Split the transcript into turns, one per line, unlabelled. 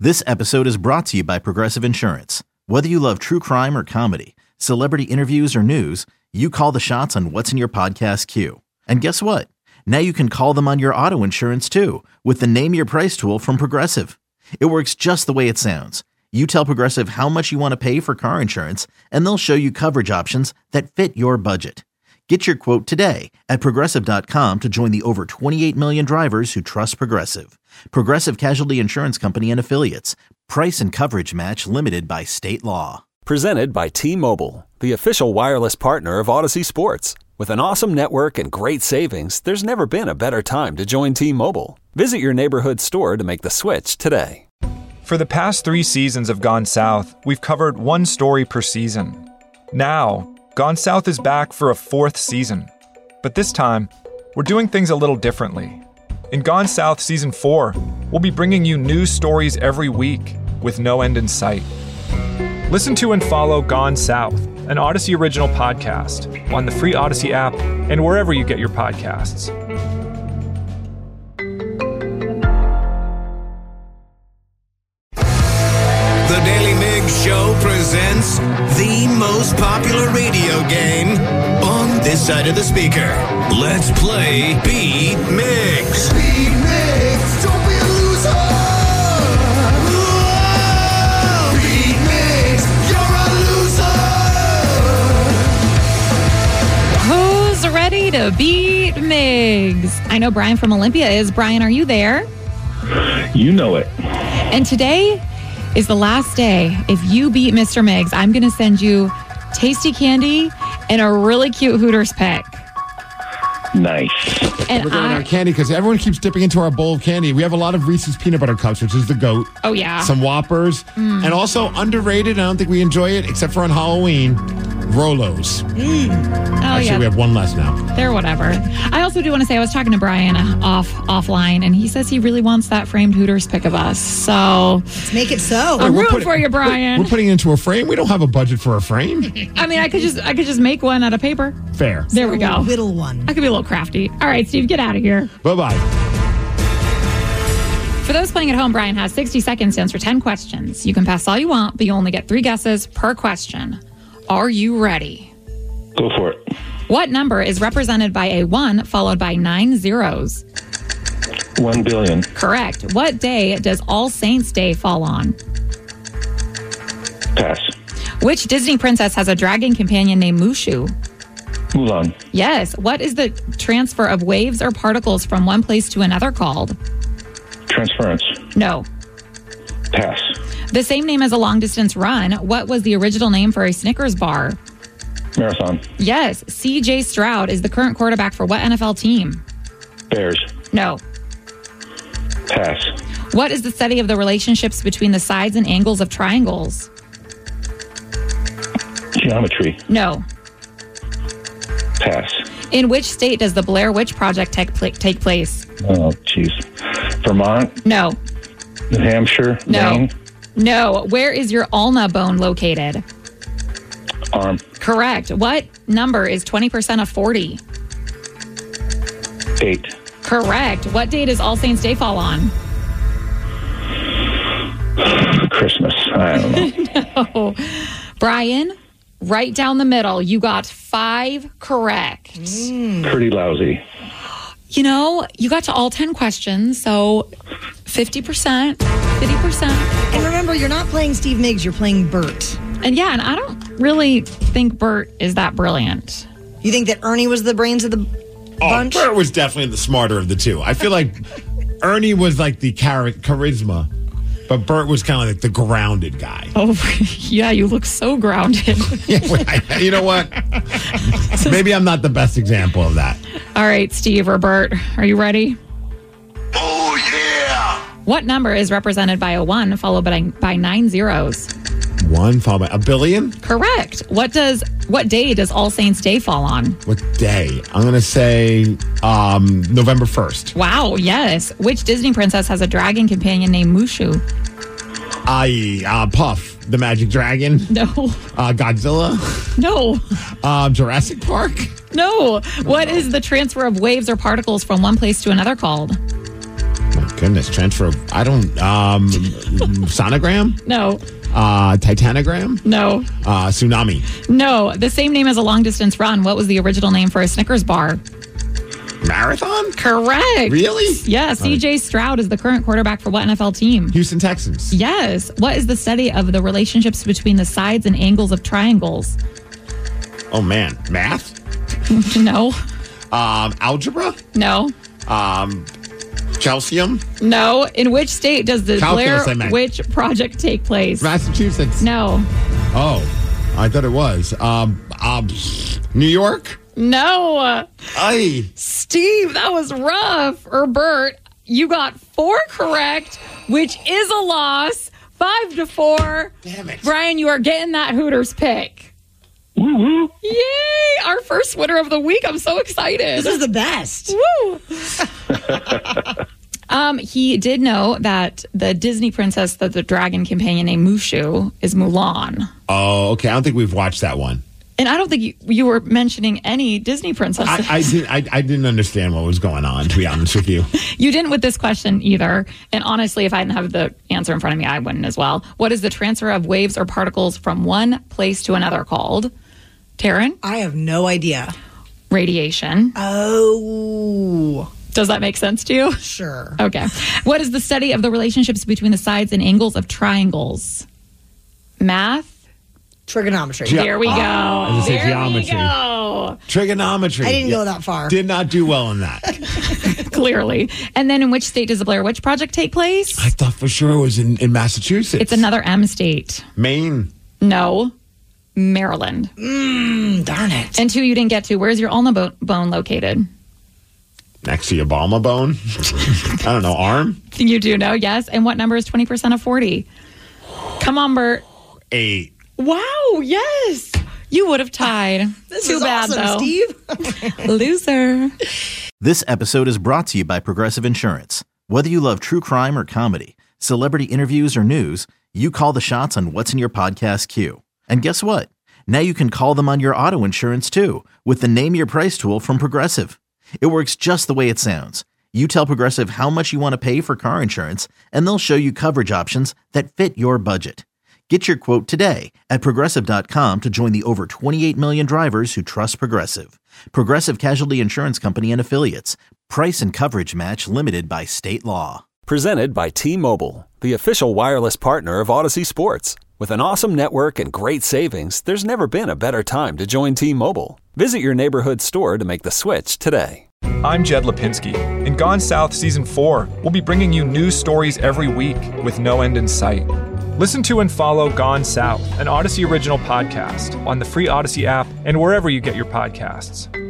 This episode is brought to you by Progressive Insurance. Whether you love true crime or comedy, celebrity interviews or news, you call the shots on what's in your podcast queue. And guess what? Now you can call them on your auto insurance too with the Name Your Price tool from Progressive. It works just the way it sounds. You tell Progressive how much you want to pay for car insurance, and they'll show you coverage options that fit your budget. Get your quote today at Progressive.com to join the over 28 million drivers who trust Progressive. Progressive Casualty Insurance Company and Affiliates. Price and coverage match limited by state law.
Presented by T-Mobile, the official wireless partner of Odyssey Sports. With an awesome network and great savings, there's never been a better time to join T-Mobile. Visit your neighborhood store to make the switch today.
For the past 3 seasons of Gone South, we've covered one story per season. Now, Gone South is back for a 4th season. But this time, we're doing things a little differently. In Gone South Season 4, we'll be bringing you new stories every week with no end in sight. Listen to and follow Gone South, an Odyssey original podcast, on the free Odyssey app and wherever you get your podcasts.
The Daily Migs Show presents the most popular radio game on this side of the speaker. Let's play Beat Migs. Beat Migs, don't be a loser. Whoa! Beat Migs, you're a loser.
Who's ready to beat Migs? I know Brian from Olympia is. Brian, are you there?
You know it.
And today is the last day. If you beat Mr. Migs, I'm going to send you tasty candy and a really cute Hooters pick.
Nice.
And
We're going our candy because everyone keeps dipping into our bowl of candy. We have a lot of Reese's Peanut Butter Cups, which is the GOAT.
Oh, yeah.
Some Whoppers. And also underrated, I don't think we enjoy it, except for on Halloween, Rolos.
Oh,
Actually,
yeah.
we have one less now.
They're whatever. I also do want to say I was talking to Brian offline, and he says he really wants that framed Hooters pick of us. So
Let's make it so.
I'm
We're
rooting for you, Brian.
We're putting it into a frame. We don't have a budget for a frame.
I mean, I could just make one out of paper.
Fair.
There we go.
Whittle one.
I could be a little crafty. All right, Steve, get out of here.
Bye-bye.
For those playing at home, Brian has 60 seconds to answer 10 questions. You can pass all you want, but you only get 3 guesses per question. Are you ready?
Go for it.
What number is represented by a 1 followed by 9 zeros?
1 billion.
Correct. What day does All Saints Day fall on?
Pass.
Which Disney princess has a dragon companion named Mushu?
Mulan.
Yes. What is the transfer of waves or particles from one place to another called?
Transference.
No.
Pass.
The same name as a long-distance run. What was the original name for a Snickers bar?
Marathon.
Yes. C.J. Stroud is the current quarterback for what NFL team?
Bears.
No.
Pass.
What is the study of the relationships between the sides and angles of triangles?
Geometry.
No.
Pass.
In which state does the Blair Witch Project take place?
Oh, jeez. Vermont.
No.
New Hampshire.
No.
Maine.
No. Where is your ulna bone located?
Arm.
Correct. What number is 20% of 40?
8.
Correct. What day does All Saints Day fall on?
Christmas. I don't know.
Oh. Brian, right down the middle, you got 5 correct.
Pretty lousy.
You know, you got to all 10 questions, so 50%, 50%.
And remember, you're not playing Steve Migs, you're playing Bert.
And yeah, and I don't really think Bert is that brilliant.
You think that Ernie was the brains of the bunch?
Bert was definitely the smarter of the two. I feel like Ernie was like the charisma, but Bert was kind of like the grounded guy.
Oh, yeah, you look so grounded.
Yeah, you know what? Maybe I'm not the best example of that.
All right, Steve or Bert, are you ready?
Oh, yeah!
What number is represented by a 1 followed by 9 zeros?
1 followed by a billion?
Correct. What day does All Saints Day fall on?
What day? I'm going to say November 1st.
Wow, yes. Which Disney princess has a dragon companion named Mushu?
Puff, the Magic Dragon.
No.
Godzilla.
No.
Jurassic Park.
No. What is the transfer of waves or particles from one place to another called?
Oh my Goodness, transfer of, I don't, sonogram?
No.
Titanogram?
No.
Tsunami?
No. The same name as a long-distance run. What was the original name for a Snickers bar?
Marathon?
Correct.
Really?
Yeah. C.J. Stroud is the current quarterback for what NFL team?
Houston Texans.
Yes. What is the study of the relationships between the sides and angles of triangles?
Oh, man. Math?
No.
Algebra?
No.
Calcium?
No. In which state does the
Calculus,
Blair Witch Project take place?
Massachusetts.
No.
Oh, I thought it was. New York?
No.
Aye.
Steve, that was rough. Or Bert, you got 4 correct, which is a loss. 5-4.
Damn it.
Brian, you are getting that Hooters pick.
Woo-hoo.
Yay! Our first winner of the week. I'm so excited.
This is the best.
Woo! He did know that the Disney princess that the dragon companion named Mushu is Mulan.
Oh, okay. I don't think we've watched that one.
And I don't think you were mentioning any Disney princesses.
I didn't understand what was going on, to be honest with you.
You didn't with this question either. And honestly, if I didn't have the answer in front of me, I wouldn't as well. What is the transfer of waves or particles from one place to another called? Taryn?
I have no idea.
Radiation.
Oh.
Does that make sense to you?
Sure.
Okay. What is the study of the relationships between the sides and angles of triangles? Math?
Trigonometry.
There we go.
I was gonna say
There
geometry.
we go.
Trigonometry.
I didn't go that far.
Did not do well in that.
Clearly. And then in which state does the Blair Witch Project take place?
I thought for sure it was in Massachusetts.
It's another M state.
Maine.
No. Maryland.
Darn it.
And 2 you didn't get to. Where's your ulna bone located?
Next to your Balma bone. I don't know. Arm?
You do know, yes. And what number is 20% of 40? Come on, Bert.
8.
Wow, yes. You would have tied.
This
Too
is
bad,
awesome,
though.
Steve.
Loser.
This episode is brought to you by Progressive Insurance. Whether you love true crime or comedy, celebrity interviews or news, you call the shots on what's in your podcast queue. And guess what? Now you can call them on your auto insurance too with the Name Your Price tool from Progressive. It works just the way it sounds. You tell Progressive how much you want to pay for car insurance, and they'll show you coverage options that fit your budget. Get your quote today at Progressive.com to join the over 28 million drivers who trust Progressive. Progressive Casualty Insurance Company and Affiliates. Price and coverage match limited by state law.
Presented by T-Mobile, the official wireless partner of Odyssey Sports. With an awesome network and great savings, there's never been a better time to join T-Mobile. Visit your neighborhood store to make the switch today.
I'm Jed Lipinski. In Gone South Season 4, we'll be bringing you new stories every week with no end in sight. Listen to and follow Gone South, an Odyssey original podcast, on the free Odyssey app and wherever you get your podcasts.